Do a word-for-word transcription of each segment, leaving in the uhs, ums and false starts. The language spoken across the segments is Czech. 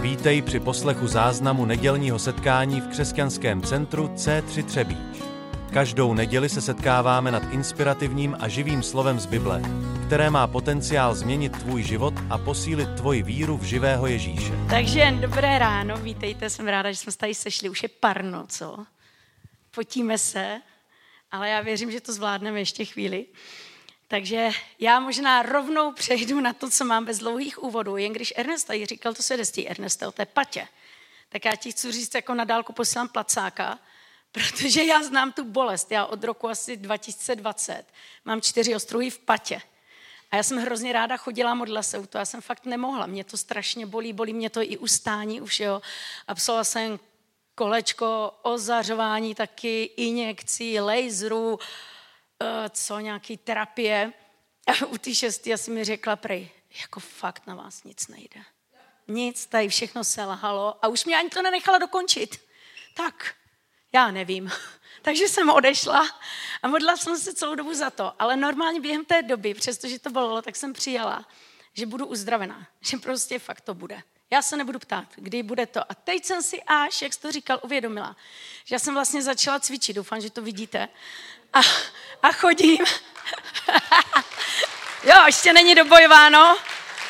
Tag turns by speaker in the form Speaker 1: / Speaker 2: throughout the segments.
Speaker 1: Vítej při poslechu záznamu nedělního setkání v křesťanském centru C tři Třebíč. Každou neděli se setkáváme nad inspirativním a živým slovem z Bible, které má potenciál změnit tvůj život a posílit tvoji víru v živého Ježíše.
Speaker 2: Takže dobré ráno, vítejte, jsem ráda, že jsme se tady sešli, už je parno, co? Potíme se, ale já věřím, že to zvládneme ještě chvíli. Takže já možná rovnou přejdu na to, co mám bez dlouhých úvodů, jen když Ernest tady říkal to svědectví, Erneste, o té patě, tak já ti chci říct, jako na dálku posílám placáka, protože já znám tu bolest. Já od roku asi dva tisíce dvacet mám čtyři ostruhy v patě. A já jsem hrozně ráda chodila, modlila se u toho. Já jsem fakt nemohla. Mě to strašně bolí, bolí mě to i ustání už, jo. Absolvovala jsem kolečko, ozařování, taky injekcí, laserů, co, nějaký terapie. A u té šestý asi mi řekla prej, jako fakt na vás nic nejde. Nic, tady všechno selhalo a už mě ani to nenechala dokončit. Tak, já nevím. Takže jsem odešla a modlila jsem se celou dobu za to. Ale normálně během té doby, přestože to bolelo, tak jsem přijala, že budu uzdravená. Že prostě fakt to bude. Já se nebudu ptát, kdy bude to. A teď jsem si až, jak jsi to říkal, uvědomila, že já jsem vlastně začala cvičit. Doufám, že to vidíte. A, a chodím. Jo, ještě není dobojováno.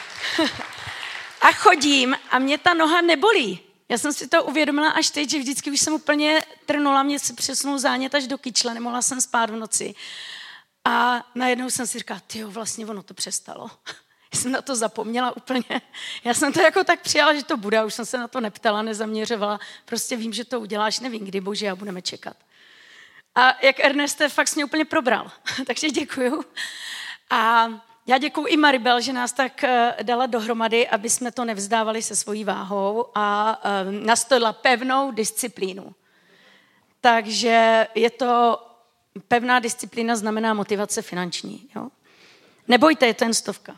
Speaker 2: A chodím a mě ta noha nebolí. Já jsem si to uvědomila až teď, že vždycky už jsem úplně trnula, mě se přesunul zánět až do kyčle, nemohla jsem spát v noci. A najednou jsem si říkala, tyjo, vlastně ono to přestalo. Já jsem na to zapomněla úplně. Já jsem to jako tak přijala, že to bude, už jsem se na to neptala, nezaměřovala. Prostě vím, že to uděláš, nevím kdy, bože, a budeme čekat. A jak Erneste fakt mě úplně probral. Takže děkuju. A já děkuju i Maribel, že nás tak dala dohromady, aby jsme to nevzdávali se svojí váhou a nastolila pevnou disciplínu. Takže je to, pevná disciplína znamená motivace finanční. Jo? Nebojte, je to jen stovka.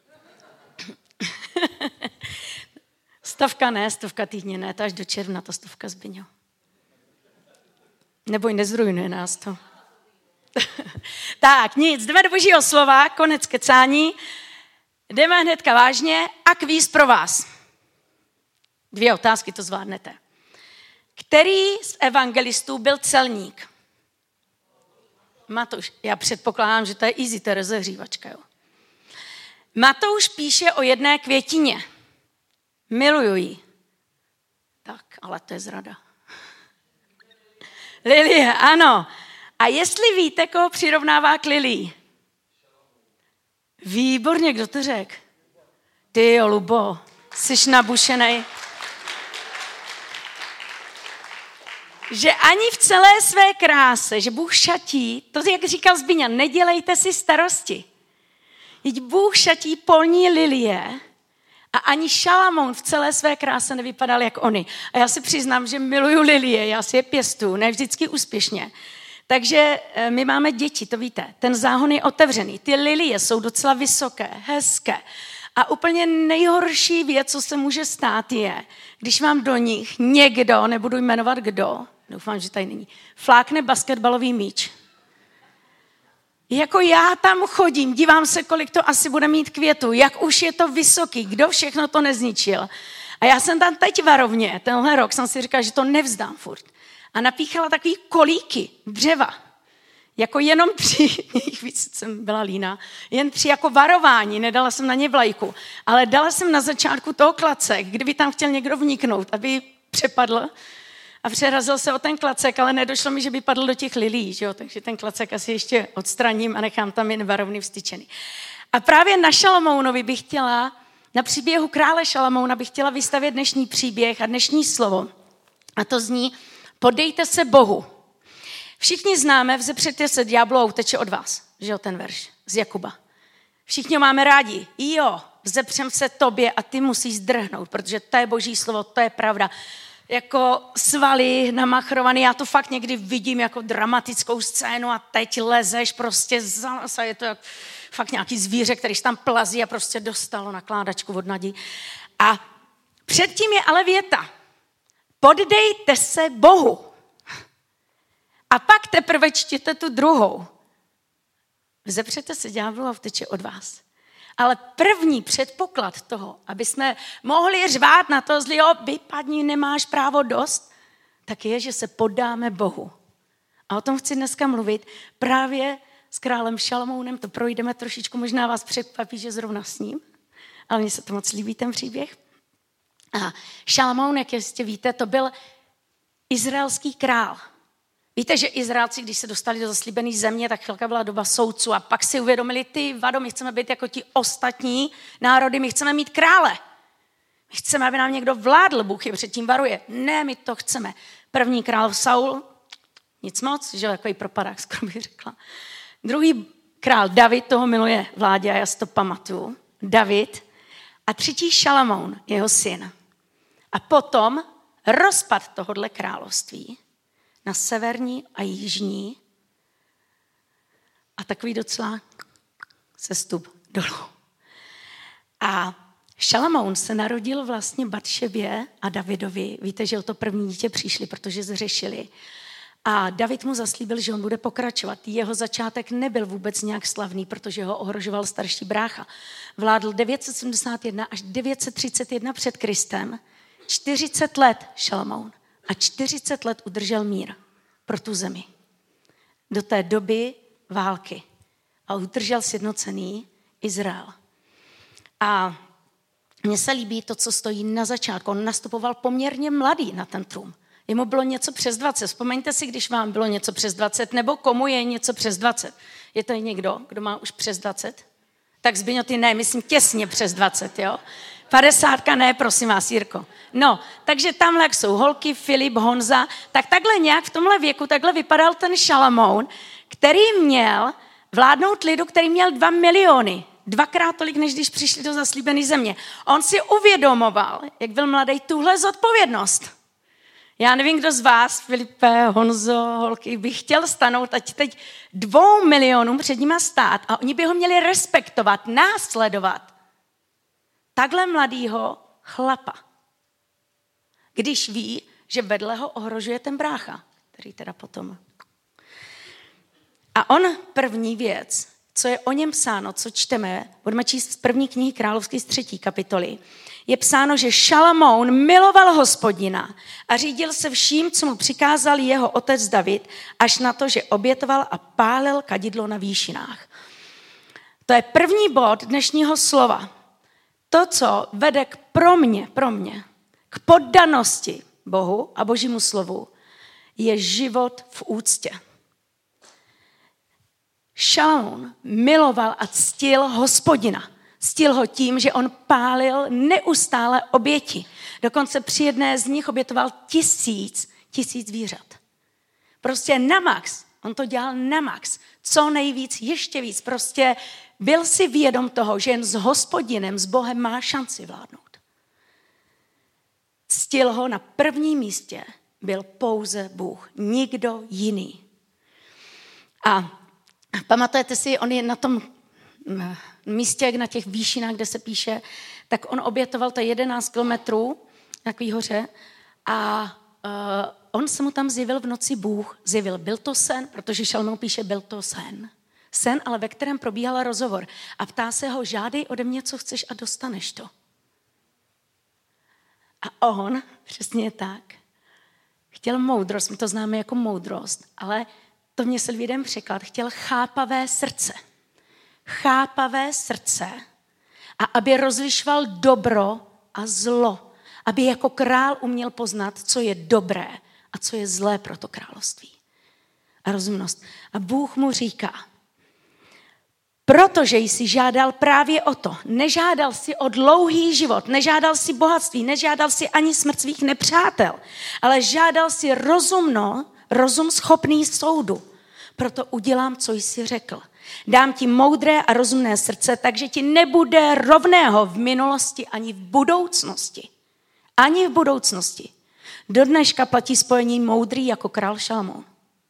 Speaker 2: Stovka ne, stovka týdně ne, to až do června ta stovka, Zbyňo. Neboj, nezrujnuje nás to. Tak, nic, jdeme do božího slova, konec kecání. Jdeme hnedka vážně a kvíz pro vás. Dvě otázky, to zvládnete. Který z evangelistů byl celník? Matouš, já předpokládám, že to je easy, to je rozehřívačka, jo. Matouš píše o jedné květině. Miluju ji. Tak, ale to je zrada. Lilie, ano. A jestli víte, koho přirovnává k lilii? Výborně, kdo to řekl? Ty jo, Lubo, jsi nabušenej. Že ani v celé své kráse, že Bůh šatí, to jak říkal Zbyňa, nedělejte si starosti. Vždyť Bůh šatí polní lilie a ani Šalamoun v celé své kráse nevypadal jak oni. A já si přiznám, že miluju lilie, já si je pěstuju, ne vždycky úspěšně. Takže my máme děti, to víte, ten záhon je otevřený, ty lilie jsou docela vysoké, hezké. A úplně nejhorší věc, co se může stát je, když vám do nich někdo, nebudu jmenovat kdo, doufám, že tady není, flákne basketbalový míč. Jako já tam chodím, dívám se, kolik to asi bude mít květů, jak už je to vysoký, kdo všechno to nezničil. A já jsem tam teď varovně, tenhle rok jsem si říkala, že to nevzdám furt. A napíchala takový kolíky, dřeva, jako jenom tři, víc jsem byla líná, jen tři jako varování, nedala jsem na ně vlajku, ale dala jsem na začátku toho klacek, kdyby tam chtěl někdo vniknout, aby přepadl a přerazil se o ten klacek, ale nedošlo mi, že by padl do těch lilí, že jo? Takže ten klacek asi ještě odstraním a nechám tam jen varovný vstyčený. A právě na Šalamounovi bych chtěla, na příběhu krále Šalamouna bych chtěla vystavět dnešní příběh a dnešní slovo. A to zní, podejte se Bohu. Všichni známe, vzepřete se ďáblu a uteče od vás. Že jo, ten verš z Jakuba. Všichni ho máme rádi. Jo, vzepřem se tobě a ty musíš zdrhnout, protože to je boží slovo, to je pravda. Jako svaly namachrovaný, já to fakt někdy vidím jako dramatickou scénu a teď lezeš prostě za, je to jak fakt nějaký zvíře, který tam plazí a prostě dostalo nakládačku od nadí. A předtím je ale věta. Poddejte se Bohu. A pak teprve čtěte tu druhou. Vzepřete se ďáblu a vteče od vás. Ale první předpoklad toho, aby jsme mohli řvát na to zlýho, vypadni, nemáš právo dost, tak je, že se podáme Bohu. A o tom chci dneska mluvit právě s králem Šalamounem. To projdeme trošičku, možná vás překvapí, že zrovna s ním. Ale mně se to moc líbí, ten příběh. A Šalamoun, jak jistě víte, to byl izraelský král. Víte, že Izraelci, když se dostali do zaslíbené země, tak chvilka byla doba soudců a pak si uvědomili, ty vado, my chceme být jako ti ostatní národy, my chceme mít krále. My chceme, aby nám někdo vládl, Bůh je předtím varuje. Ne, my to chceme. První král Saul, nic moc, že takový propadák, skoro bych řekla. Druhý král David, toho miluje vládě a já si to pamatuju. David. A třetí Šalamoun, jeho syn. A potom rozpad tohodle království na severní a jižní a takový docela sestup dolů. A Šalamoun se narodil vlastně Batšebě a Davidovi. Víte, že o to první dítě přišli, protože zřešili. A David mu zaslíbil, že on bude pokračovat. Jeho začátek nebyl vůbec nějak slavný, protože ho ohrožoval starší brácha. Vládl devět set sedmdesát jedna až devět set třicet jedna před Kristem. čtyřicet let Šalamoun a čtyřicet let udržel mír pro tu zemi. Do té doby války. A udržel sjednocený Izrael. A mně se líbí to, co stojí na začátku. On nastupoval poměrně mladý na ten trůn. Jemu bylo něco přes dvacet. Vzpomeňte si, když vám bylo něco přes dvacet, nebo komu je něco přes dvacet. Je tady někdo, kdo má už přes dvacet? Tak Zbyňo, ty ne, myslím těsně přes dvacet, jo? padesátka ne, prosím vás, Jirko. No, takže tamhle, jak jsou holky, Filip, Honza, tak takhle nějak v tomhle věku, takhle vypadal ten Šalamoun, který měl vládnout lidu, který měl dva miliony. Dvakrát tolik, než když přišli do zaslíbené země. On si uvědomoval, jak byl mladý, tuhle zodpovědnost. Já nevím, kdo z vás, Filipe, Honzo, holky, by chtěl stanout, ať teď dvou milionům před nima stát a oni by ho měli respektovat, následovat. Takhle mladýho chlapa. Když ví, že vedle ho ohrožuje ten brácha, který teda potom... A on první věc, co je o něm psáno, co čteme, budeme číst z první knihy Královské z třetí kapitoly, je psáno, že Šalamoun miloval Hospodina a řídil se vším, co mu přikázal jeho otec David, až na to, že obětoval a pálil kadidlo na výšinách. To je první bod dnešního slova. To, co vede k pro mě, pro mě, k poddanosti Bohu a Božímu slovu, je život v úctě. Šalamoun miloval a ctil Hospodina. Ctil ho tím, že on pálil neustále oběti. Dokonce při jedné z nich obětoval tisíc, tisíc zvířat. Prostě na max. On to dělal na max. Co nejvíc, ještě víc. Prostě byl si vědom toho, že jen s Hospodinem, s Bohem má šanci vládnout. Ctil ho na prvním místě byl pouze Bůh. Nikdo jiný. A pamatujete si, on je na tom místě, na těch výšinách, kde se píše, tak on obětoval to jedenáct kilometrů na takový hoře a uh, on se mu tam zjevil v noci Bůh. Zjevil, byl to sen, protože Šalamoun píše, byl to sen. Sen, ale ve kterém probíhal rozhovor. A ptá se ho, žádej ode mě, co chceš a dostaneš to. A on, přesně tak, chtěl moudrost, my to známe jako moudrost, ale to mě se lidem překlad, chtěl chápavé srdce. Chápavé srdce a aby rozlišoval dobro a zlo. Aby jako král uměl poznat, co je dobré a co je zlé pro to království. A rozumnost. A Bůh mu říká, protože jsi žádal právě o to, nežádal si o dlouhý život, nežádal si bohatství, nežádal si ani smrt svých nepřátel, ale žádal si rozumno, rozum schopný soudu. Proto udělám, co jsi řekl. Dám ti moudré a rozumné srdce, takže ti nebude rovného v minulosti ani v budoucnosti. Ani v budoucnosti. Do dneška platí spojení moudrý jako král Šalamoun.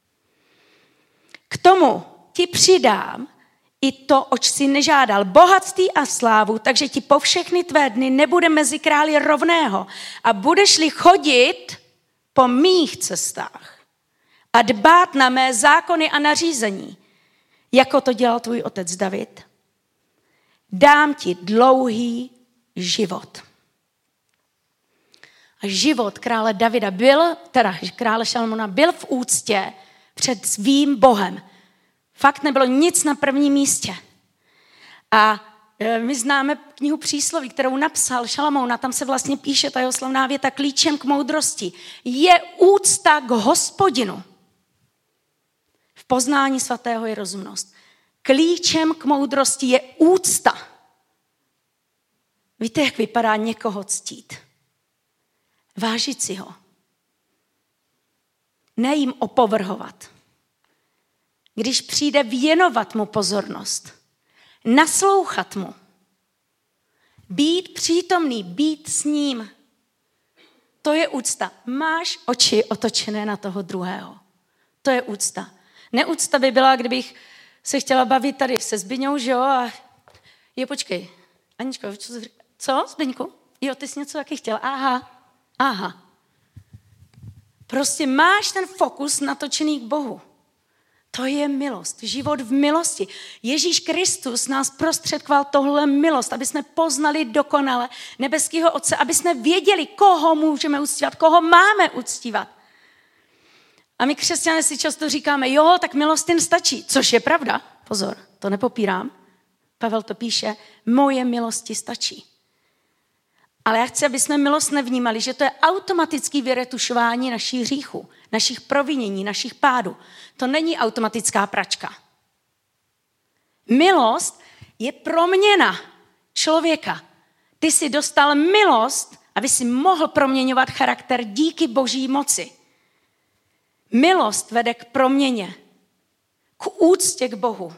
Speaker 2: K tomu ti přidám i to, oč si nežádal, bohatství a slávu, takže ti po všechny tvé dny nebude mezi králi rovného a budeš-li chodit po mých cestách a dbát na mé zákony a nařízení, jako to dělal tvůj otec David. dám ti dlouhý život. A život krále Davida byl, teda krále Šalomona byl v úctě před svým Bohem. Fakt nebylo nic na prvním místě. A my známe knihu Přísloví, kterou napsal Šalamoun, a tam se vlastně píše ta jeho slavná věta: klíčem k moudrosti je úcta k Hospodinu. V poznání svatého je rozumnost. Klíčem k moudrosti je úcta. Víte, jak vypadá někoho ctít? Vážit si ho. Ne jim opovrhovat. Když přijde, věnovat mu pozornost. Naslouchat mu. Být přítomný, být s ním. To je úcta. Máš oči otočené na toho druhého. To je úcta. Neúcta by byla, kdybych se chtěla bavit tady se Zbyňou, že jo? A jo, počkej. Aničko, co, co Zbyňku? Jo, ty jsi něco taky chtěla. Aha, aha. Prostě máš ten fokus natočený k Bohu. To je milost, život v milosti. Ježíš Kristus nás prostředkoval tohle milost, aby jsme poznali dokonale nebeského Otce, aby jsme věděli, koho můžeme uctívat, koho máme uctívat. A my křesťané si často říkáme, jo, tak milost jen stačí, což je pravda. Pozor, to nepopírám. Pavel to píše, moje milosti stačí. Ale já chci, aby jsme milost nevnímali, že to je automatický vyretušování našich hříchů, našich provinění, našich pádů. To není automatická pračka. Milost je proměna člověka. Ty jsi dostal milost, aby si mohl proměňovat charakter díky boží moci. Milost vede k proměně, k úctě k Bohu.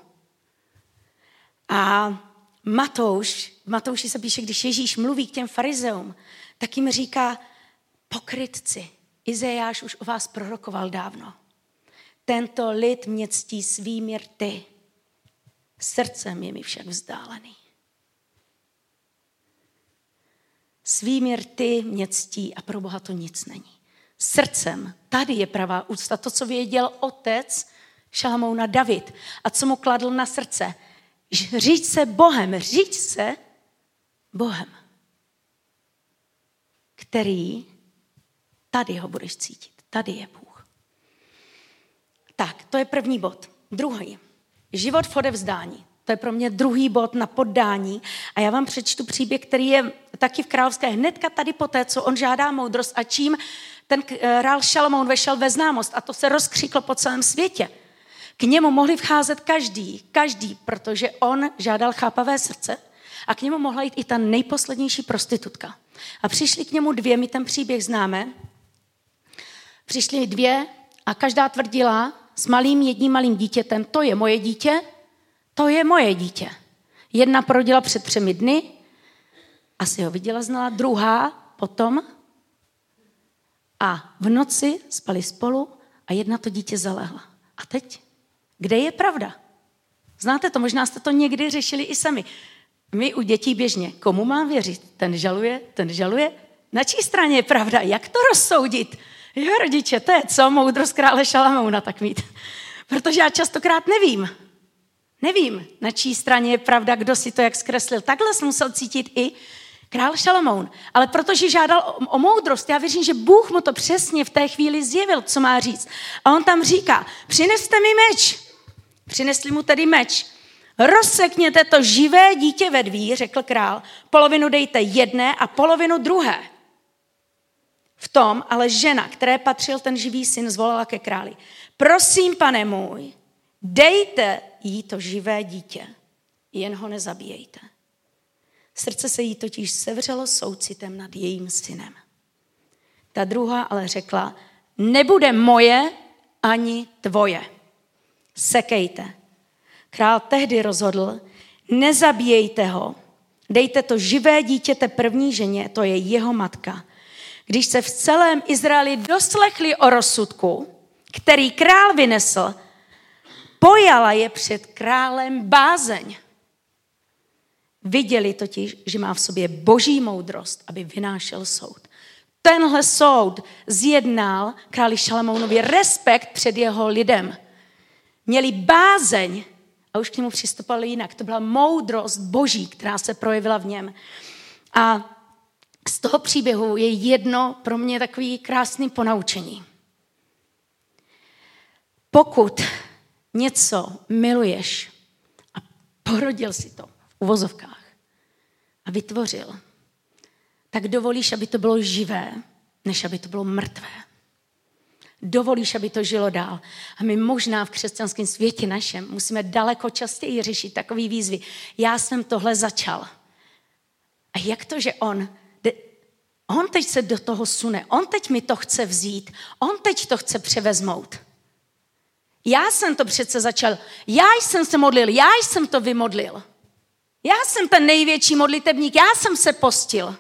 Speaker 2: A Matouš, v Matouši se píše, když Ježíš mluví k těm farizeům, tak jim říká, pokrytci, Izajáš už o vás prorokoval dávno. Tento lid mě ctí svými rty, srdcem je mi však vzdálený. Svými rty mě ctí a pro Boha to nic není. Srdcem, tady je pravá úcta, to, co věděl otec Šalamouna David a co mu kladl na srdce. Říct se Bohem, říct se Bohem, který tady ho budeš cítit. Tady je Bůh. Tak, to je první bod. Druhý. Život v odevzdání. To je pro mě druhý bod na poddání. A já vám přečtu příběh, který je taky v Královské. Hnedka tady poté, co on žádá moudrost a čím ten král Šalamoun vešel ve známost. A to se rozkřiklo po celém světě. K němu mohli vcházet každý, každý, protože on žádal chápavé srdce a k němu mohla jít i ta nejposlednější prostitutka. A přišli k němu dvě, my ten příběh známe. Přišli dvě a každá tvrdila s malým jedním malým dítětem, to je moje dítě, to je moje dítě. Jedna porodila před třemi dny, asi ho viděla, znala, druhá potom a v noci spali spolu a jedna to dítě zalehla. A teď? Kde je pravda? Znáte to, možná jste to někdy řešili i sami. My u dětí běžně, komu mám věřit? Ten žaluje, ten žaluje. Na čí straně je pravda? Jak to rozsoudit? Jo, rodiče, to je co? Moudrost krále Šalamouna tak mít. Protože já častokrát nevím. Nevím, na čí straně je pravda, kdo si to jak zkreslil. Takhle jsem musel cítit i král Šalamoun. Ale protože žádal o, o moudrost, já věřím, že Bůh mu to přesně v té chvíli zjevil, co má říct. A on tam říká, přineste mi meč. Přinesli mu tedy meč. Rozsekněte to živé dítě ve dví, řekl král. Polovinu dejte jedné a polovinu druhé. V tom ale žena, které patřil ten živý syn, zvolala ke králi. Prosím, pane můj, dejte jí to živé dítě, jen ho nezabíjejte. Srdce se jí totiž sevřelo soucitem nad jejím synem. Ta druhá ale řekla, nebude moje ani tvoje. Sekejte. Král tehdy rozhodl, nezabíjejte ho, dejte to živé dítě té první ženě, to je jeho matka. Když se v celém Izraeli doslechli o rozsudku, který král vynesl, pojala je před králem bázeň. Viděli totiž, že má v sobě boží moudrost, aby vynášel soud. Tenhle soud zjednal králi Šalamounovi respekt před jeho lidem. Měli bázeň a už k němu přistupoval jinak. To byla moudrost Boží, která se projevila v něm. A z toho příběhu je jedno pro mě takový krásný ponaučení. Pokud něco miluješ a porodil si to v uvozovkách a vytvořil, tak dovolíš, aby to bylo živé, než aby to bylo mrtvé. Dovolíš, aby to žilo dál. A my možná v křesťanském světě našem musíme daleko častěji řešit takový výzvy. Já jsem tohle začal. A jak to, že on, on teď se do toho sune, on teď mi to chce vzít, on teď to chce převezmout. Já jsem to přece začal, já jsem se modlil, já jsem to vymodlil. Já jsem ten největší modlitebník, já jsem se postil.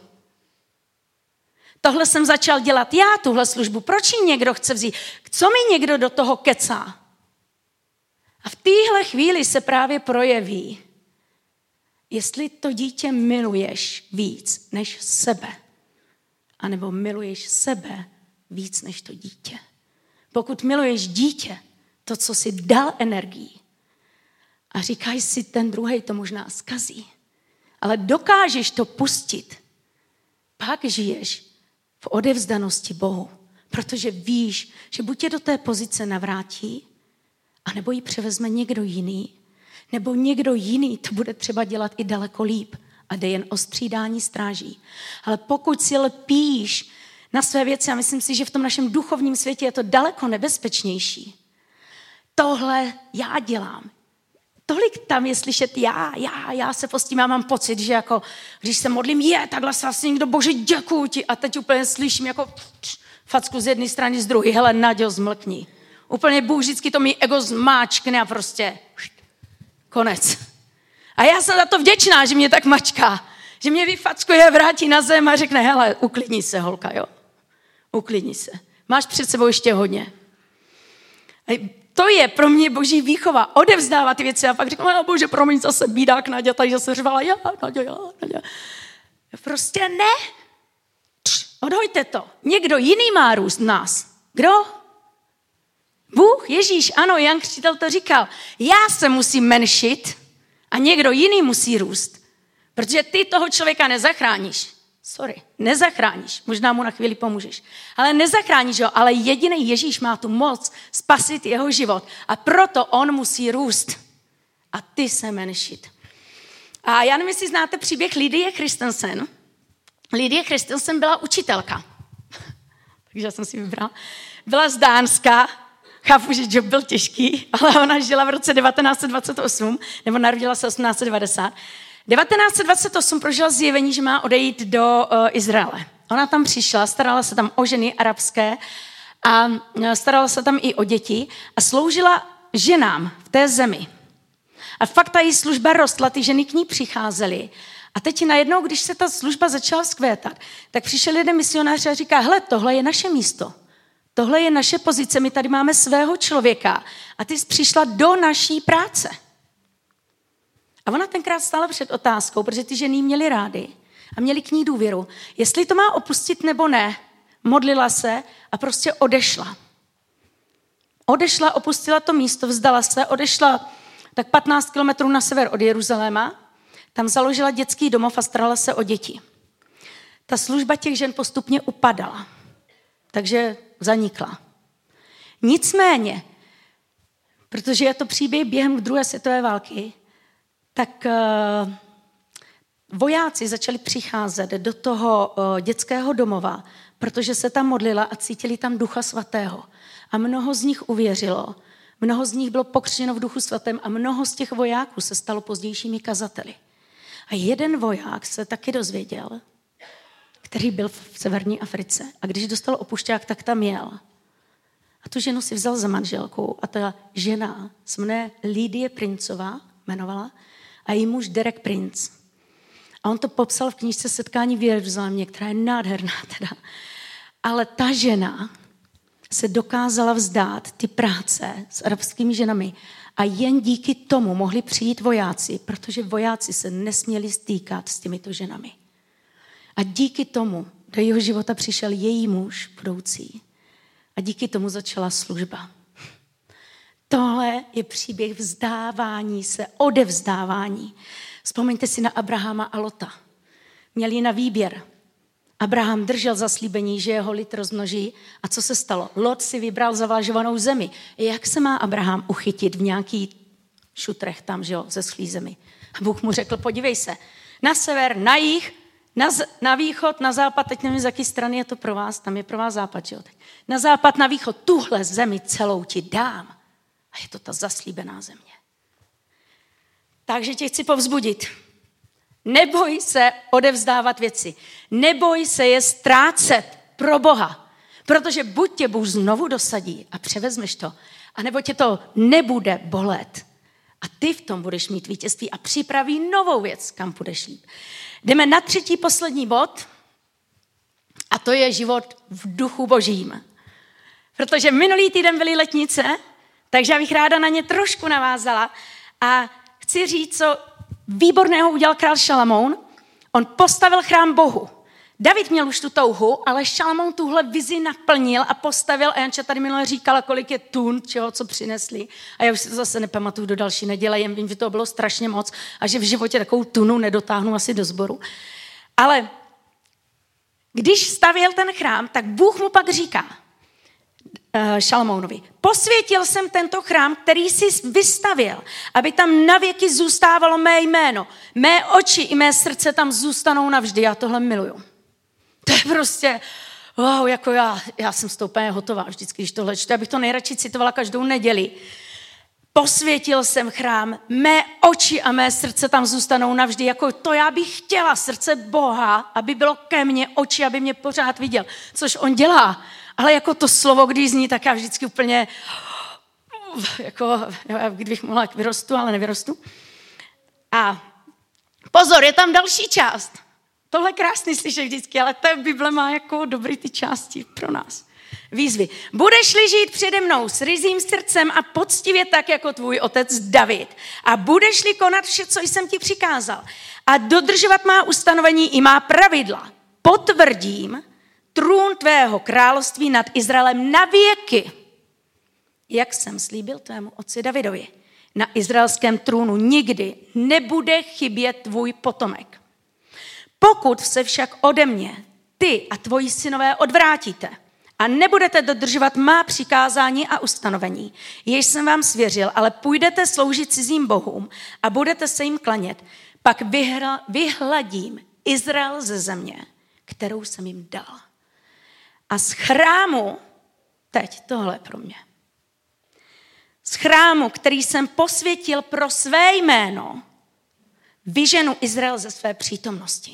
Speaker 2: Tohle jsem začal dělat já, tuhle službu. Proč ji někdo chce vzít? Co mi někdo do toho kecá? A v téhle chvíli se právě projeví, jestli to dítě miluješ víc než sebe, anebo miluješ sebe víc než to dítě. Pokud miluješ dítě, to, co jsi dal energii, a říkáš si, ten druhej to možná zkazí, ale dokážeš to pustit, pak žiješ v odevzdanosti Bohu, protože víš, že buď tě do té pozice navrátí, anebo ji převezme někdo jiný, nebo někdo jiný to bude třeba dělat i daleko líp a jde jen o střídání stráží. Ale pokud si lpíš na své věci, a myslím si, že v tom našem duchovním světě je to daleko nebezpečnější, tohle já dělám. Tolik tam je slyšet já, já, já se postím, já mám pocit, že jako, když se modlím, je, takhle se asi někdo, Bože, děkuju ti. A teď úplně slyším jako facku z jedné strany, z druhé, hele, Naďo, zmlkni. Úplně Bůh vždycky to mi ego zmáčkne a prostě konec. A já jsem za to vděčná, že mě tak mačká, že mě vyfackuje, vrátí na zem a řekne, hele, uklidni se, holka, jo. Uklidni se. Máš před sebou ještě hodně. A to je pro mě Boží výchova, odevzdávat ty věci a pak říkám, oh, Bože, promiň, zase bídák Naďa, tady zase řvala, já, Naďa, já, Naďa. Prostě ne. Odhoďte to. Někdo jiný má růst v nás. Kdo? Bůh, Ježíš, ano, Jan Křtitel to říkal. Já se musím menšit a někdo jiný musí růst. Protože ty toho člověka nezachráníš. Sorry, nezachráníš. Možná mu na chvíli pomůžeš. Ale nezachráníš ho, ale jediný Ježíš má tu moc spasit jeho život. A proto on musí růst. A ty se menšit. A já nevím, jestli znáte příběh Lidie Christensen. Lidie Christensen byla učitelka. Takže jsem si vybrala. Byla z Dánska. Chápu, že job byl těžký, ale ona žila v roce devatenáct set dvacet osm, nebo narodila se osmnáct set devadesát. devatenáct set dvacet osm prožila zjevení, že má odejít do uh, Izraele. Ona tam přišla, starala se tam o ženy arabské a uh, starala se tam i o děti a sloužila ženám v té zemi. A fakt ta její služba rostla, ty ženy k ní přicházely. A teď najednou, když se ta služba začala vzkvétat, tak přišel jeden misionář a říká, hele, tohle je naše místo. Tohle je naše pozice, my tady máme svého člověka a ty jsi přišla do naší práce. A ona tenkrát stála před otázkou, protože ty ženy měly rády a měly k ní důvěru, jestli to má opustit nebo ne. Modlila se a prostě odešla. Odešla, opustila to místo, vzdala se, odešla tak patnáct kilometrů na sever od Jeruzaléma, tam založila dětský domov a starala se o děti. Ta služba těch žen postupně upadala, takže zanikla. Nicméně, protože je to příběh během druhé světové války, tak uh, vojáci začali přicházet do toho uh, dětského domova, protože se tam modlila a cítili tam Ducha Svatého. A mnoho z nich uvěřilo, mnoho z nich bylo pokřtěno v Duchu Svatém a mnoho z těch vojáků se stalo pozdějšími kazateli. A jeden voják se taky dozvěděl, který byl v severní Africe. A když dostal opušťák, tak tam jel. A tu ženu si vzal za manželku a ta žena se jmenuje Lidie Princová, jmenovala, a její muž Derek Prince. A on to popsal v knížce Setkání v Jeruzalémě, která je nádherná teda. Ale ta žena se dokázala vzdát ty práce s arabskými ženami a jen díky tomu mohli přijít vojáci, protože vojáci se nesměli stýkat s těmito ženami. A díky tomu do jeho života přišel její muž budoucí. A díky tomu začala služba. tohle je příběh vzdávání se, odevzdávání. Vzpomeňte si na Abrahama a Lota. Měli na výběr. Abraham držel zaslíbení, že jeho lid rozmnoží. A co se stalo? Lot si vybral zavlažovanou zemi. Jak se má Abraham uchytit v nějaký šutrech tam, že jo, ze schlý zemi? A Bůh mu řekl, podívej se, na sever, na jih, na, z, na východ, na západ, teď nevím, z jaký strany je to pro vás, tam je pro vás západ, že jo? Teď. Na západ, na východ, tuhle zemi celou ti dám. A je to ta zaslíbená země. Takže tě chci povzbudit. Neboj se odevzdávat věci. Neboj se je ztrácet pro Boha. Protože buď tě Bůh znovu dosadí a převezmeš to, anebo tě to nebude bolet. A ty v tom budeš mít vítězství a připraví novou věc, kam budeš jít. Jdeme na třetí poslední bod a to je život v duchu božím. Protože minulý týden byly letnice, takže já bych ráda na ně trošku navázala a chci říct, co výborného udělal král Šalamoun. On postavil chrám Bohu. David měl už tu touhu, ale Šalamoun tuhle vizi naplnil a postavil, a Janča tady minule říkala, kolik je tun, čeho, co přinesli. A já už si to zase nepamatuju do další neděle, jen vím, že toho bylo strašně moc a že v životě takovou tunu nedotáhnu asi do sboru. Ale když stavěl ten chrám, tak Bůh mu pak říká, Šalmounovi. Posvětil jsem tento chrám, který jsi vystavěl, aby tam navěky zůstávalo mé jméno. Mé oči i mé srdce tam zůstanou navždy. Já tohle miluju. To je prostě, wow, jako já, já jsem s tou úplně hotová vždycky, když tohle čtu. Já bych to nejradši citovala každou neděli. Posvětil jsem chrám, mé oči a mé srdce tam zůstanou navždy. Jako to já bych chtěla, srdce Boha, aby bylo ke mně, oči, aby mě pořád viděl. Což on dělá. Ale jako to slovo, když zní, tak já vždycky úplně, jako, kdybych mohla, jak vyrostu, ale nevyrostu. A pozor, je tam další část. Tohle krásný slyšet vždycky, ale ta Bible má jako dobrý ty části pro nás. Výzvy. Budeš-li žít přede mnou s ryzím srdcem a poctivě tak, jako tvůj otec David. A budeš-li konat vše, co jsem ti přikázal. A dodržovat má ustanovení i má pravidla. Potvrdím trůn tvého království nad Izraelem na věky. Jak jsem slíbil tvému otci Davidovi. Na izraelském trůnu nikdy nebude chybět tvůj potomek. Pokud se však ode mě ty a tvoji synové odvrátíte a nebudete dodržovat má přikázání a ustanovení, jež jsem vám svěřil, ale půjdete sloužit cizím bohům a budete se jim klanět, pak vyhla, vyhladím Izrael ze země, kterou jsem jim dal. A z chrámu, teď tohle pro mě, z chrámu, který jsem posvětil pro své jméno, vyženu Izrael ze své přítomnosti.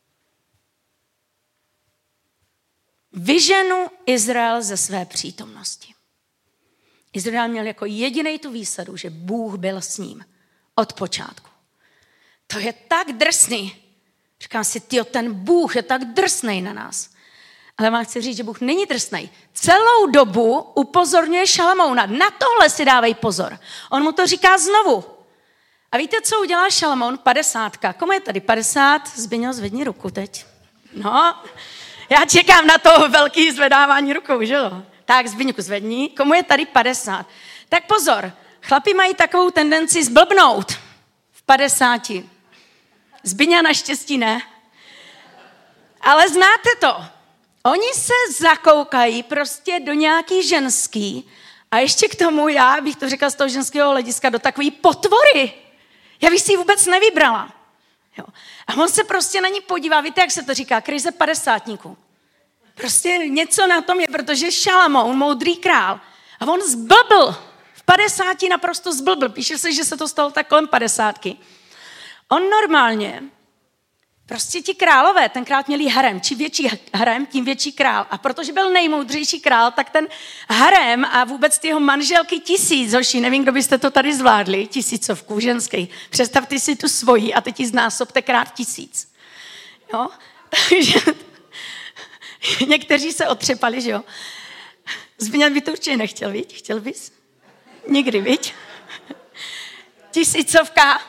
Speaker 2: Vyženu Izrael ze své přítomnosti. Izrael měl jako jedinej tu výsadu, že Bůh byl s ním od počátku. To je tak drsný. Říkám si, tyjo, ten Bůh je tak drsnej na nás. Ale vám chci říct, že Bůh není drsnej. Celou dobu upozorňuje Šalamouna. Na tohle si dávej pozor. On mu to říká znovu. A víte, co udělá Šalamoun? Padesátka. Komu je tady padesát? Zbyňo, zvedni ruku teď. No, já čekám na to velký zvedávání rukou, že jo? Tak, Zbyňku, zvedni. Komu je tady padesát? Tak pozor, chlapi mají takovou tendenci zblbnout v padesáti. Zbyňa naštěstí ne. Ale znáte to. Oni se zakoukají prostě do nějaký ženský a ještě k tomu, já bych to řekla z toho ženského hlediska, do takový potvory. Já bych si ji vůbec nevybrala. Jo. A on se prostě na ní podívá, víte, jak se to říká, krize padesátníků. Prostě něco na tom je, protože Šalamoun, moudrý král, a on zblbl, v padesáti naprosto zblbl, píše se, že se to stalo tak kolem padesátky. On normálně, prostě ti králové, tenkrát měli harem, čím větší harem, tím větší král. A protože byl nejmoudřejší král, tak ten harem a vůbec ty jeho manželky tisíc, hoši, nevím, kdo byste to tady zvládli, tisícovku ženský. Představte si tu svoji a teď ji znásobte krát tisíc. Jo? Takže někteří se otřepali, že jo. Zbyněn by to určitě nechtěl, viď? Chtěl bys? Nikdy, viď? Tisícovka.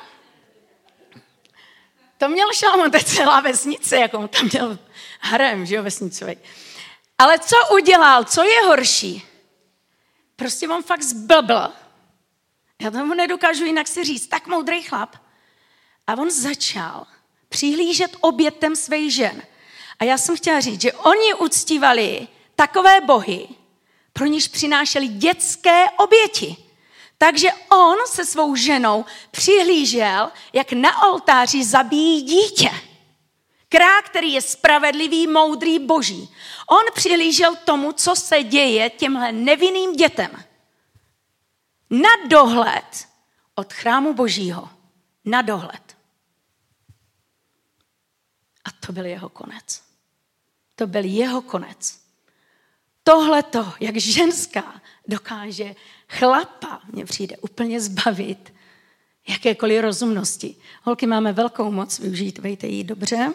Speaker 2: To měl Šalamoun, to je celá vesnice, jako on tam měl harem, že jo, vesnicovej. Ale co udělal, co je horší? Prostě on fakt zblbl Já tomu nedokážu jinak si říct. Tak moudrý chlap. A on začal přihlížet obětem svých žen. A já jsem chtěla říct, že oni uctívali takové bohy, pro něž přinášeli dětské oběti. Takže on se svou ženou přihlížel, jak na oltáři zabíjí dítě. Král, který je spravedlivý, moudrý, boží. On přihlížel tomu, co se děje těmhle nevinným dětem. Na dohled od chrámu božího. Na dohled. A to byl jeho konec. To byl jeho konec. Tohleto, jak ženská dokáže chlapa, mně přijde úplně zbavit jakékoliv rozumnosti. Holky, máme velkou moc, využívejte ji dobře.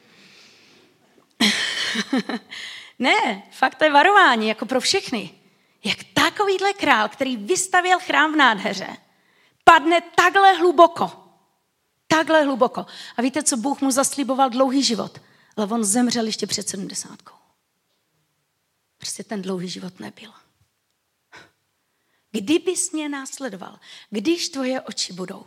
Speaker 2: Ne, fakt to je varování, jako pro všechny. Jak takovýhle král, který vystavěl chrám v nádheře, padne takhle hluboko. Takhle hluboko. A víte, co Bůh mu zasliboval? Dlouhý život. Ale on zemřel ještě před sedmdesátkou. Prostě ten dlouhý život nebyl. Kdybys mě následoval, když tvoje oči budou.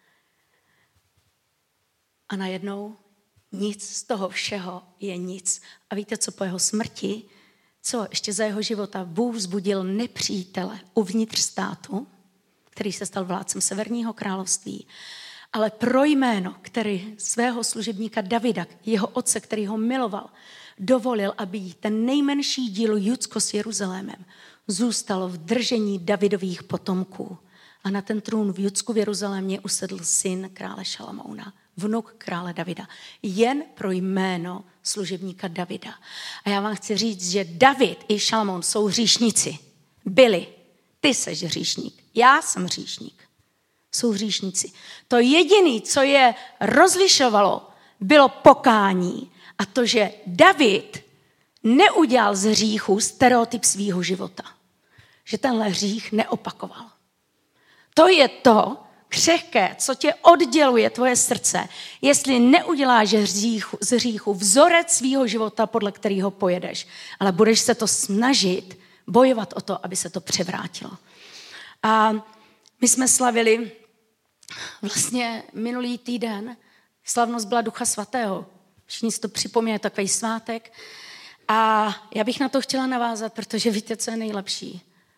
Speaker 2: A najednou nic z toho všeho je nic. A víte, co po jeho smrti, co ještě za jeho života Bůh vzbudil nepřítele uvnitř státu, který se stal vládcem Severního království, ale pro jméno, který svého služebníka Davida, jeho otce, který ho miloval, dovolil, aby ten nejmenší díl Judsko s Jeruzalémem zůstalo v držení Davidových potomků. A na ten trůn v Judsku v Jeruzalémě usedl syn krále Šalamouna, vnuk krále Davida. Jen pro jméno služebníka Davida. A já vám chci říct, že David i Šalamoun jsou hříšníci. Byli. Ty seš hříšník. Já jsem hříšník. Jsou hříšníci. To jediné, co je rozlišovalo, bylo pokání a to, že David neudělal z hříchu stereotyp svýho života. Že tenhle hřích neopakoval. To je to křehké, co tě odděluje tvoje srdce, jestli neuděláš hříchu, z hříchu vzorec svýho života, podle kterého pojedeš, ale budeš se to snažit bojovat o to, aby se to převrátilo. A my jsme slavili vlastně minulý týden, slavnost byla Ducha Svatého. Všichni si to připomínají, takový svátek. A já bych na to chtěla navázat, protože víte, co je nejlepší.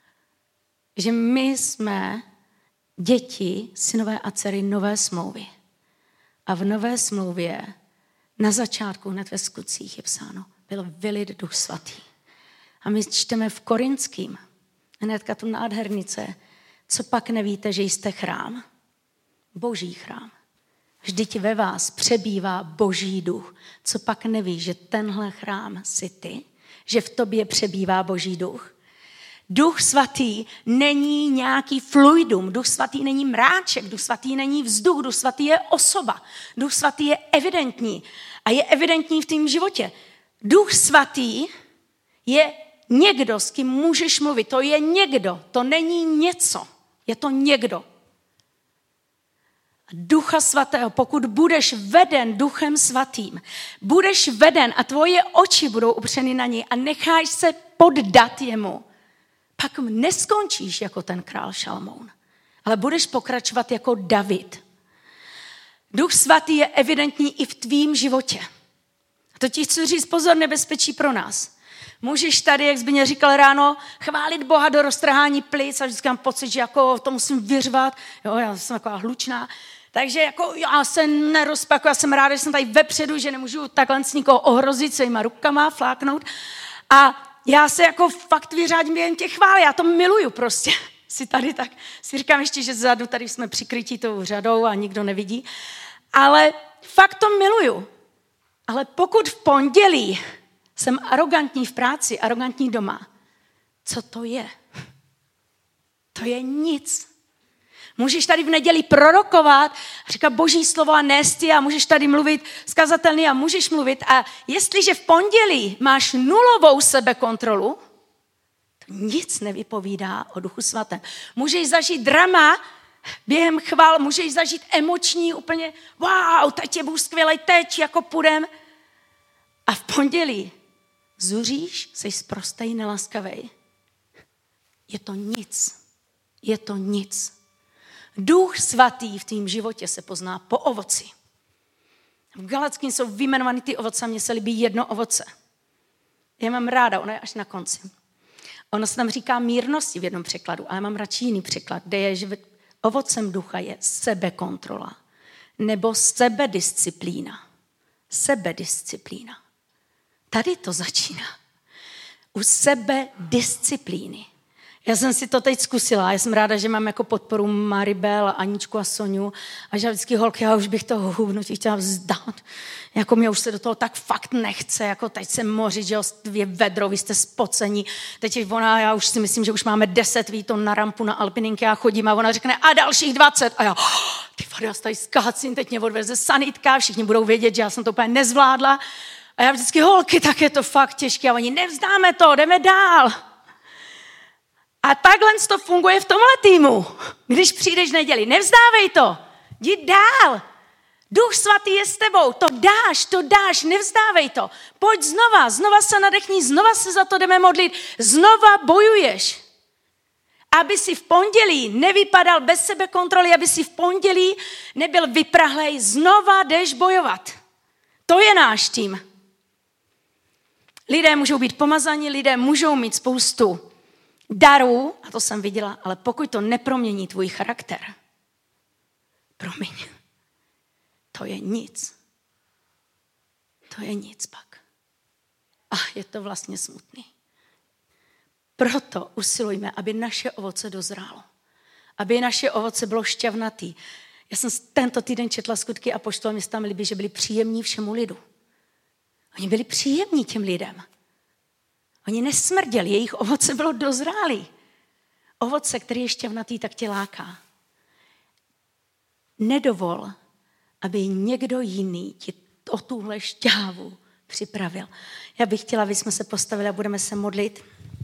Speaker 2: Že my jsme děti, synové a dcery nové smlouvy. A v nové smlouvě na začátku, hned ve skutcích je psáno, byl vylit Duch Svatý. A my čteme v Korinským, hnedka tu nádhernice, co pak nevíte, že jste chrám? Boží chrám. Vždyť ve vás přebývá Boží duch. Co pak nevíš, že tenhle chrám jsi ty? Že v tobě přebývá Boží duch? Duch Svatý není nějaký fluidum, Duch Svatý není mráček, Duch Svatý není vzduch, Duch Svatý je osoba. Duch Svatý je evidentní a je evidentní v tvém životě. Duch Svatý je někdo, s kým můžeš mluvit. To je někdo, to není něco, je to někdo. Ducha Svatého, pokud budeš veden Duchem Svatým, budeš veden a tvoje oči budou upřeny na něj a necháš se poddat jemu, pak neskončíš jako ten král Šalamoun, ale budeš pokračovat jako David. Duch Svatý je evidentní i v tvým životě. A to ti chci říct, pozor, nebezpečí pro nás. Můžeš tady, jak Zbyně říkal ráno, chválit Boha do roztrhání plic a vždycky mám pocit, že jako to musím vyřvat. Jo, já jsem taková hlučná. Takže jako já se nerozpakuju, já jsem ráda, že jsem tady vepředu, že nemůžu takhle s nikoho ohrozit svýma rukama, fláknout. A já se jako fakt vyřádím během těch chvál, já to miluju prostě. Si tady tak, si říkám ještě, že zadu tady jsme přikrytí tou řadou a nikdo nevidí. Ale fakt to miluju. Ale pokud v pondělí jsem arrogantní v práci, arrogantní doma, co to je? To je nic. Můžeš tady v neděli prorokovat, říkat Boží slovo a nést je a můžeš tady mluvit zkazatelný a můžeš mluvit. A jestliže v pondělí máš nulovou sebekontrolu, to nic nevypovídá o Duchu Svatém. Můžeš zažít drama během chval, můžeš zažít emoční úplně, wow, teď je Bůh skvělej, teď jako půjdem. A v pondělí zuříš, jsi sprostej, nelaskavej. Je to nic. Je to nic. Duch svatý v tvým životě se pozná po ovoci. V Galackým jsou vyjmenovaný ty ovoce a mně se líbí jedno ovoce. Já mám ráda, ono je až na konci. Ono se tam říká mírnosti v jednom překladu, ale mám radši jiný překlad, kde je, že ovocem ducha je sebekontrola nebo sebedisciplína. Sebedisciplína. Tady to začíná. U sebedisciplíny. Já jsem si to teď zkusila. Já jsem ráda, že mám jako podporu Maribel, Aničku a Soňu. A že vždycky holky, já už bych toho hubnutí chtěla vzdát. Jako mě už se do toho tak fakt nechce. Jako teď se mořit, že jo, je vedro, vy jste spocení. Teď je ona, já už si myslím, že už máme deset výton na rampu na alpininky. Já chodím a ona řekne a dalších dvacet. A já, oh, ty vado, já tady skácím, teď mě odveze sanitka. Všichni budou vědět, že já jsem to úplně nezvládla. A já vždycky, holky, tak je to fakt těžké. A oni, nevzdáme to, jdeme dál. A takhle to funguje v tomhle týmu. Když přijdeš v neděli, nevzdávej to, jdi dál. Duch svatý je s tebou, to dáš, to dáš, nevzdávej to. Pojď znova, znova se nadechni, znova se za to jdeme modlit, znova bojuješ. Aby si v pondělí nevypadal bez sebe kontroly, aby si v pondělí nebyl vyprahlej, znova jdeš bojovat. To je náš tým. Lidé můžou být pomazaní, lidé můžou mít spoustu darů, a to jsem viděla, ale pokud to nepromění tvůj charakter, promiň, to je nic. To je nic pak. A je to vlastně smutný. Proto usilujme, aby naše ovoce dozrálo. Aby naše ovoce bylo šťavnatý. Já jsem tento týden četla Skutky apoštolů, mě se tam líbí, že byli příjemní všemu lidu. Oni byli příjemní těm lidem. Oni nesmrděli, jejich ovoce bylo dozrálý. Ovoce, který je šťavnatý, tak tě láká. Nedovol, aby někdo jiný ti o tuhle šťávu připravil. Já bych chtěla, aby jsme se postavili a budeme se modlit.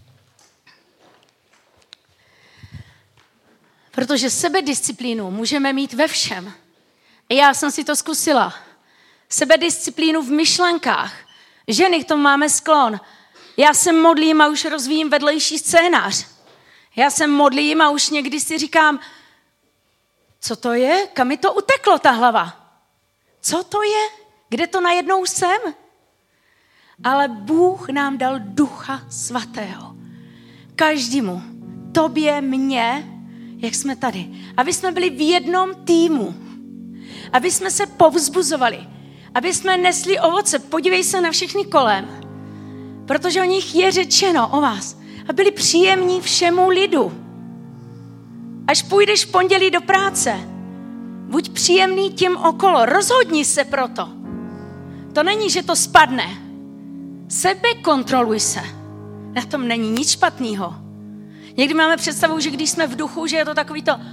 Speaker 2: Protože sebedisciplínu můžeme mít ve všem. A já jsem si to zkusila. Sebedisciplínu v myšlenkách. Ženy, k tomu máme sklon. Já se modlím a už rozvíjím vedlejší scénář. Já se modlím a už někdy si říkám, co to je? Kam mi to uteklo, ta hlava? Co to je? Kde to najednou jsem? Ale Bůh nám dal Ducha Svatého. Každému. Tobě, mně, jak jsme tady. Aby jsme byli v jednom týmu. Aby jsme se povzbuzovali. Aby jsme nesli ovoce. Podívej se na všechny kolem. Protože o nich je řečeno, o vás. A byli příjemní všemu lidu. Až půjdeš v pondělí do práce, buď příjemný tím okolo. Rozhodni se proto. To není, že to spadne. Sebe kontroluj se. Na tom není nic špatného. Někdy máme představu, že když jsme v duchu, že je to takový to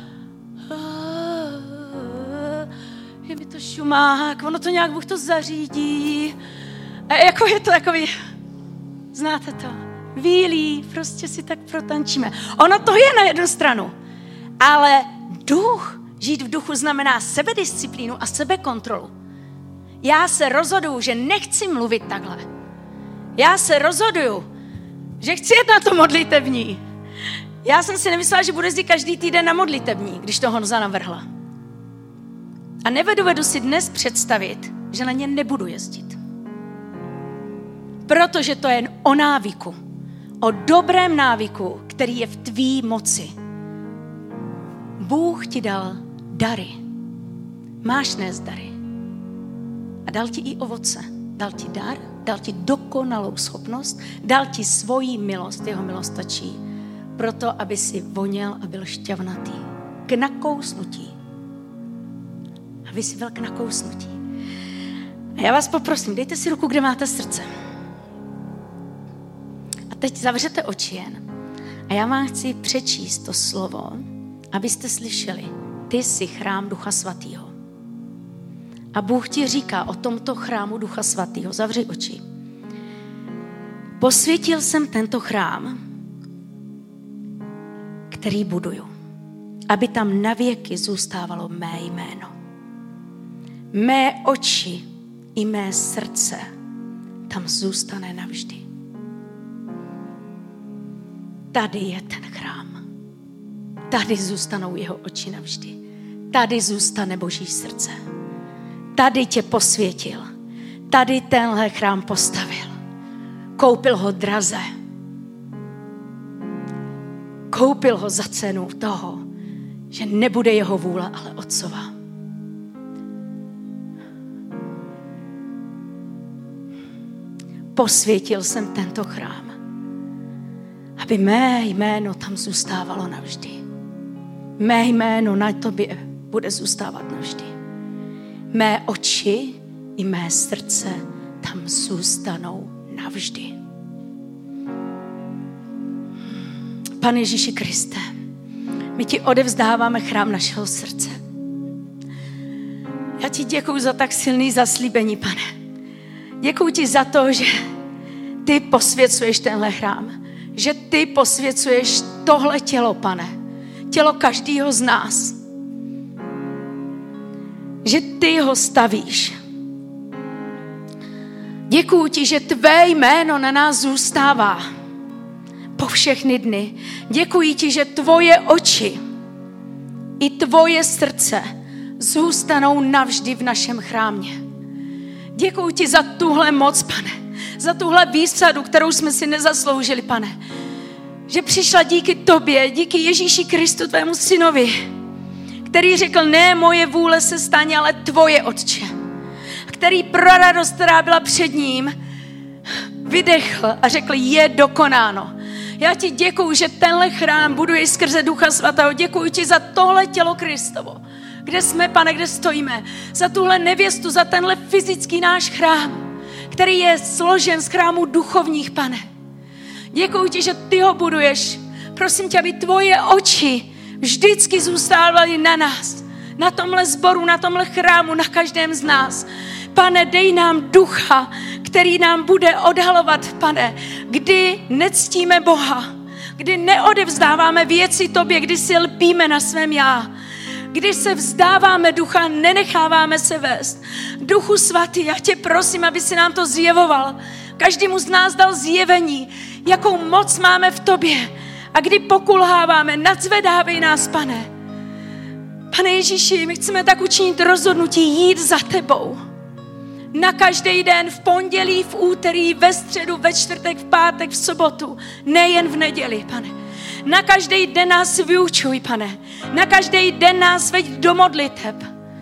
Speaker 2: je mi to šumák, ono to nějak Bůh to zařídí. A jako je to takový, znáte to, vílí, prostě si tak protančíme. Ono to je na jednu stranu, ale duch, žít v duchu znamená sebedisciplínu a sebekontrolu. Já se rozhoduju, že nechci mluvit takhle. Já se rozhoduju, že chci jet na to modlitevní. Já jsem si nemyslela, že budu jezdit každý týden na modlitevní, když to Honza navrhla. A nedovedu si dnes představit, že na ně nebudu jezdit. Protože to je jen o návyku. O dobrém návyku, který je v tvý moci. Bůh ti dal dary. Máš nést dary. A dal ti i ovoce. Dal ti dar, dal ti dokonalou schopnost, dal ti svoji milost, jeho milost stačí. Proto, aby si voněl a byl šťavnatý. K nakousnutí. Aby si byl k nakousnutí. A já vás poprosím, dejte si ruku, kde máte srdce. A teď zavřete oči jen. A já vám chci přečíst to slovo, abyste slyšeli. Ty jsi chrám Ducha Svatého. A Bůh ti říká o tomto chrámu Ducha Svatého. Zavři oči. Posvětil jsem tento chrám, který buduju, aby tam navěky zůstávalo mé jméno. Mé oči i mé srdce tam zůstane navždy. Tady je ten chrám. Tady zůstanou jeho oči navždy. tady zůstane Boží srdce. Tady tě posvětil. Tady tenhle chrám postavil. Koupil ho draze. Koupil ho za cenu toho, že nebude jeho vůle, ale Otcova. Posvětil jsem tento chrám, aby mé jméno tam zůstávalo navždy. Mé jméno na tobě bude zůstávat navždy. Mé oči i mé srdce tam zůstanou navždy. Pane Ježíši Kriste, my ti odevzdáváme chrám našeho srdce. Já ti děkuju za tak silný zaslíbení, Pane. Děkuju ti za to, že ty posvěcuješ tenhle chrám. Že ty posvěcuješ tohle tělo, Pane. Tělo každého z nás. Že ty ho stavíš. Děkuju ti, že tvé jméno na nás zůstává po všechny dny. Děkuji ti, že tvoje oči i tvoje srdce zůstanou navždy v našem chrámě. Děkuji ti za tuhle moc, Pane. Za tuhle výsadu, kterou jsme si nezasloužili, Pane. Že přišla díky tobě, díky Ježíši Kristu, tvému synovi, který řekl, ne moje vůle se stane, ale tvoje, Otče. Který pro radost, která byla před ním, vydechl a řekl, je dokonáno. Já ti děkuju, že tenhle chrám buduješ skrze Ducha Svatého. Děkuju ti za tohle tělo Kristovo. Kde jsme, Pane, kde stojíme. Za tuhle nevěstu, za tenhle fyzický náš chrám, který je složen z chrámů duchovních, Pane. Děkuju ti, že ty ho buduješ. Prosím tě, aby tvoje oči vždycky zůstávaly na nás. Na tomhle sboru, na tomhle chrámu, na každém z nás. Pane, dej nám ducha, který nám bude odhalovat, Pane, kdy nectíme Boha, kdy neodevzdáváme věci tobě, kdy si lpíme na svém já, kdy se vzdáváme ducha, nenecháváme se vést. Duchu svatý, já tě prosím, aby si nám to zjevoval. Každému z nás dal zjevení, jakou moc máme v tobě. A kdy pokulháváme, nadzvedávej nás, Pane. Pane Ježíši, my chceme tak učinit rozhodnutí jít za tebou. Na každý den, v pondělí, v úterý, ve středu, ve čtvrtek, v pátek, v sobotu. Nejen v neděli, Pane. Na každý den nás vyučuj, Pane. Na každý den nás veď do modliteb.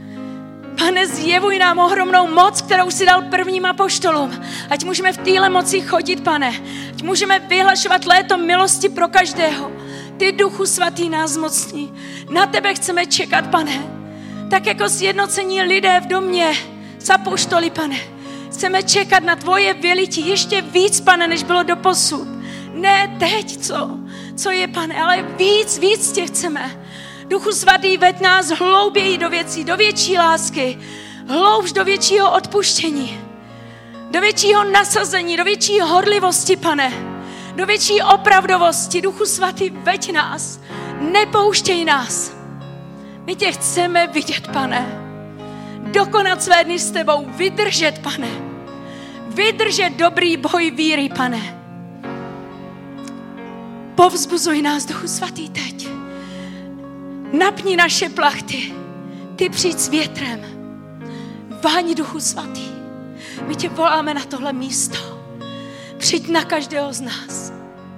Speaker 2: Pane, zjevuj nám ohromnou moc, kterou si dal prvním apoštolům. Ať můžeme v téhle moci chodit, Pane. Ať můžeme vyhlašovat léto milosti pro každého. Ty, Duchu svatý, nás zmocní. Na tebe chceme čekat, Pane. Tak jako sjednocení lidé v domě s apoštoly, Pane. Chceme čekat na tvoje vylití ještě víc, Pane, než bylo doposud. Ne teď, co? Co je, Pane, ale víc, víc tě chceme. Duchu svatý, veď nás hlouběji do věcí, do větší lásky, hloubš do většího odpuštění, do většího nasazení, do větší horlivosti, Pane, do větší opravdovosti. Duchu svatý, veď nás, nepouštěj nás. My tě chceme vidět, Pane, dokonat své dny s tebou, vydržet, Pane, vydržet dobrý boj víry, Pane. Povzbuzuj nás, Duchu svatý, teď. Napni naše plachty. Ty přijď s větrem. Váni, Duchu svatý. My tě voláme na tohle místo. Přijď na každého z nás.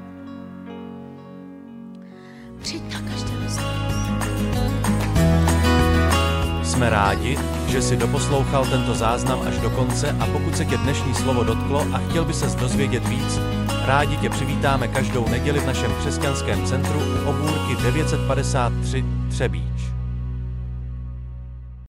Speaker 2: Přijď na každého z nás.
Speaker 1: Jsme rádi, že jsi doposlouchal tento záznam až do konce, a pokud se tě dnešní slovo dotklo a chtěl by ses dozvědět víc, rádi tě přivítáme každou neděli v našem křesťanském centru u obůrky devět set padesát tři Třebíč.